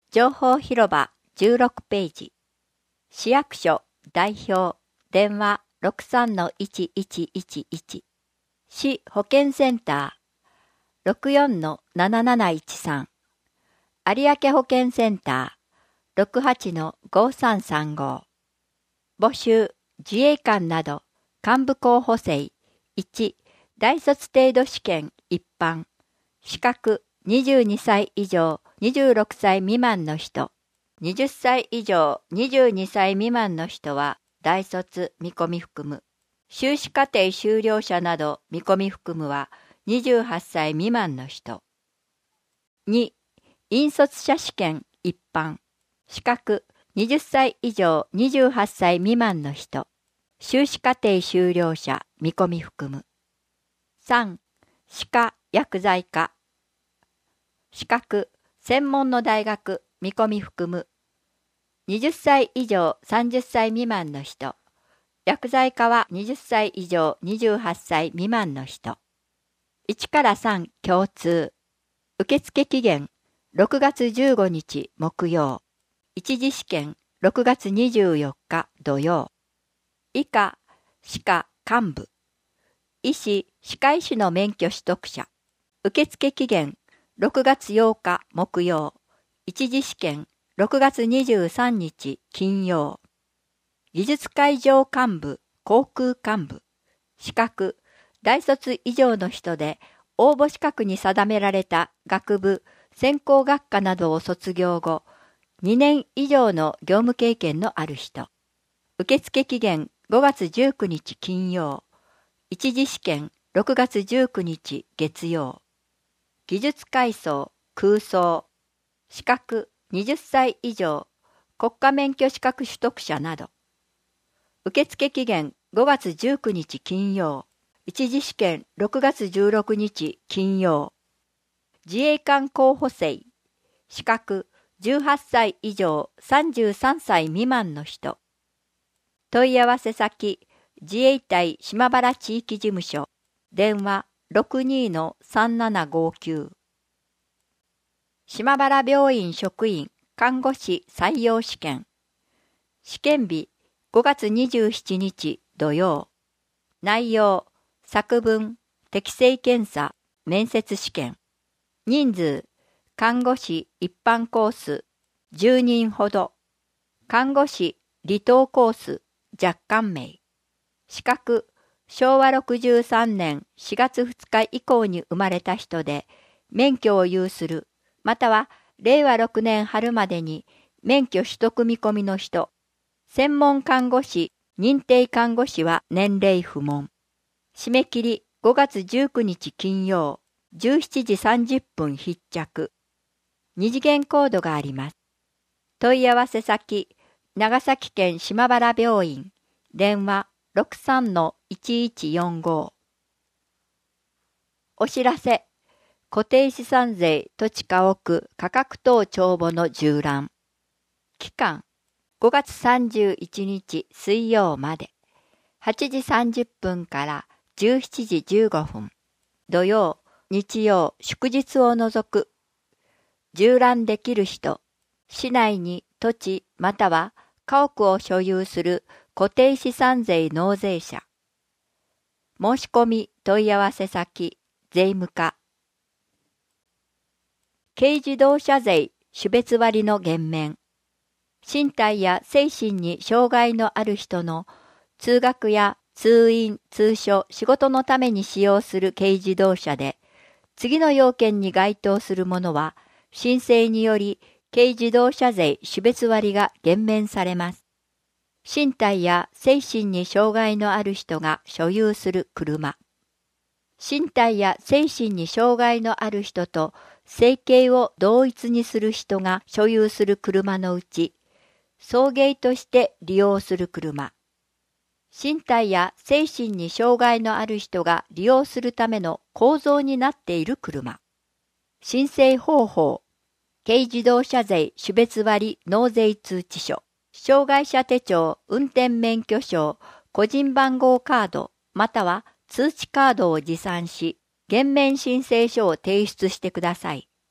情報広場16ページ。市役所代表電話 63-1111。市保健センター 64-7713。有明保健センター 68-5335。募集自衛官など幹部候補生1、大卒程度試験一般。資格22歳以上26歳未満の人。20歳以上22歳未満の人は大卒見込み含む。修士課程修了者など見込み含むは28歳未満の人。2、引率者試験一般。資格20歳以上28歳未満の人。修士課程修了者見込み含む。3、歯科薬剤科。資格専門の大学見込み含む。20歳以上30歳未満の人。薬剤科は20歳以上28歳未満の人。1から3共通。受付期限6月15日木曜。一次試験6月24日土曜。以下、歯科幹部。医師・歯科医師の免許取得者。受付期限6月8日木曜。一次試験6月23日金曜。技術会場幹部、航空幹部。資格、大卒以上の人で応募資格に定められた学部、専攻学科などを卒業後、2年以上の業務経験のある人。受付期限5月19日金曜。一次試験6月19日月曜。技術階層、空想。資格20歳以上、国家免許資格取得者など。受付期限5月19日金曜。一次試験6月16日金曜。自衛官候補生。資格18歳以上33歳未満の人。問い合わせ先、自衛隊島原地域事務所。電話 62-3759。島原病院職員看護師採用試験。試験日5月27日土曜。内容、作文、適性検査、面接試験。人数、看護師一般コース10人ほど。看護師離島コース若干名。資格、昭和63年4月2日以降に生まれた人で、免許を有する、または令和6年春までに免許取得見込みの人。専門看護師、認定看護師は年齢不問。締め切り5月19日金曜、17時30分必着。二次元コードがあります。問い合わせ先、長崎県島原病院、電話 63-1145。お知らせ、固定資産税土地家屋価格等帳簿の縦覧。期間、5月31日水曜まで、8時30分から17時15分。土曜、日曜、祝日を除く。縦覧できる人、市内に土地または家屋を所有する固定資産税納税者。申し込み問い合わせ先、税務課。軽自動車税種別割の減免。身体や精神に障害のある人の通学や通院、通所、仕事のために使用する軽自動車で、次の要件に該当するものは、申請により軽自動車税種別割が減免されます。身体や精神に障害のある人が所有する車。身体や精神に障害のある人と生計を同一にする人が所有する車のうち、送迎として利用する車。身体や精神に障害のある人が利用するための構造になっている車。申請方法、軽自動車税種別割納税通知書、障害者手帳、運転免許証、個人番号カード、または通知カードを持参し、減免申請書を提出してください。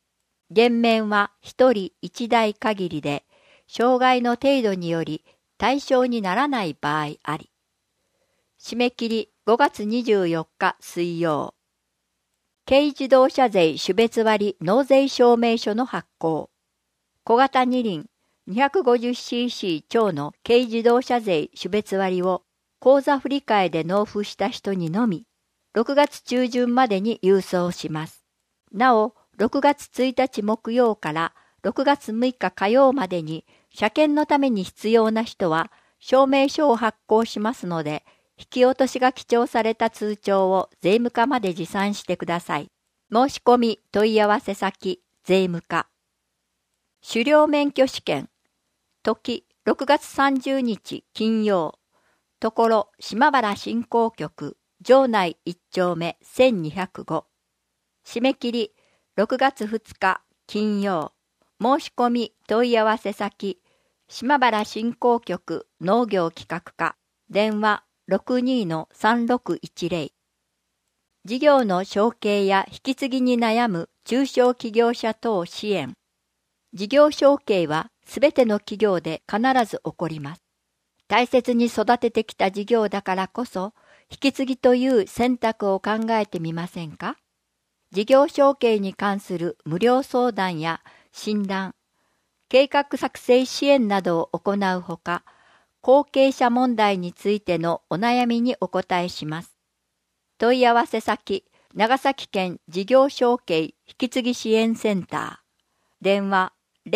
減免は1人1台限りで、障害の程度により対象にならない場合あり。締め切り5月24日水曜。軽自動車税種別割納税証明書の発行。小型二輪 250cc 超の軽自動車税種別割を口座振替で納付した人にのみ、6月中旬までに郵送します。なお、6月1日木曜から6月6日火曜までに車検のために必要な人は証明書を発行しますので、引き落としが記帳された通帳を税務課まで持参してください。申し込み問い合わせ先、税務課。狩猟免許試験。時、6月30日金曜。ところ、島原振興局、城内1丁目1205。締め切り、6月2日金曜。申し込み問い合わせ先、島原振興局農業企画課。電話 62-3610。事業の承継や引き継ぎに悩む中小企業者等支援。事業承継はすべての企業で必ず起こります。大切に育ててきた事業だからこそ、引き継ぎという選択を考えてみませんか？事業承継に関する無料相談や診断、計画作成支援などを行うほか、後継者問題についてのお悩みにお答えします。問い合わせ先、長崎県事業承継引き継ぎ支援センター。電話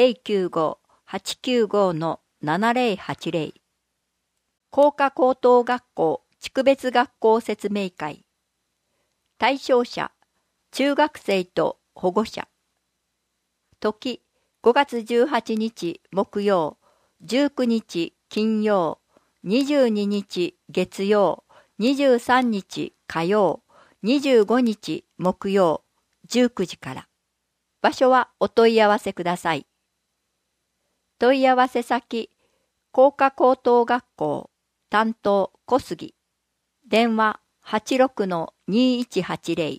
095-895-7080。工科高等学校地区別学校説明会。対象者、中学生と保護者。時、5月18日木曜、19日金曜、22日月曜、23日火曜、25日木曜、19時から。場所はお問い合わせください。問い合わせ先、工科高等学校、担当小杉。電話 86-2180。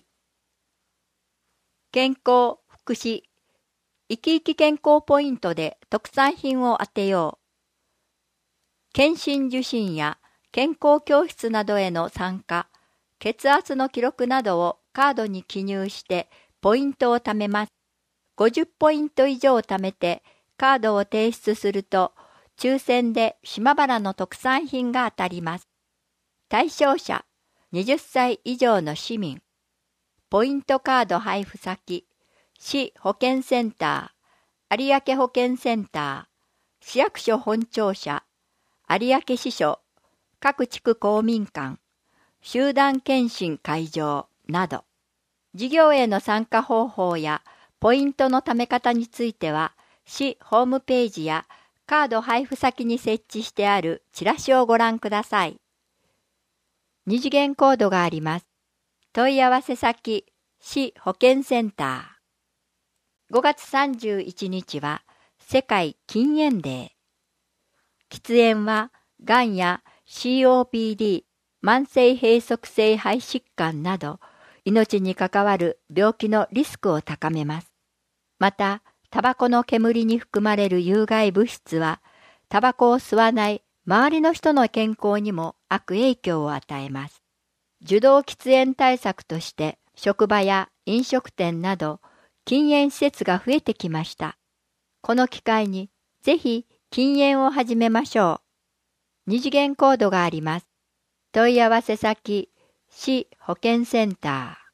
健康、福祉、生き生き健康ポイントで特産品を当てよう。検診受診や健康教室などへの参加、血圧の記録などをカードに記入してポイントを貯めます。50ポイント以上貯めてカードを提出すると、抽選で島原の特産品が当たります。対象者、20歳以上の市民。ポイントカード配布先、市保健センター、有明保健センター、市役所本庁舎、有明支所、各地区公民館、集団検診会場など。事業への参加方法やポイントの貯め方については、市ホームページやカード配布先に設置してあるチラシをご覧ください。二次元コードがあります。問い合わせ先、市保健センター。5月31日は世界禁煙デー。喫煙は、がんや COPD、慢性閉塞性肺疾患など、命に関わる病気のリスクを高めます。また、タバコの煙に含まれる有害物質は、タバコを吸わない周りの人の健康にも悪影響を与えます。受動喫煙対策として、職場や飲食店など禁煙施設が増えてきました。この機会にぜひ禁煙を始めましょう。二次元コードがあります。問い合わせ先、市保健センター。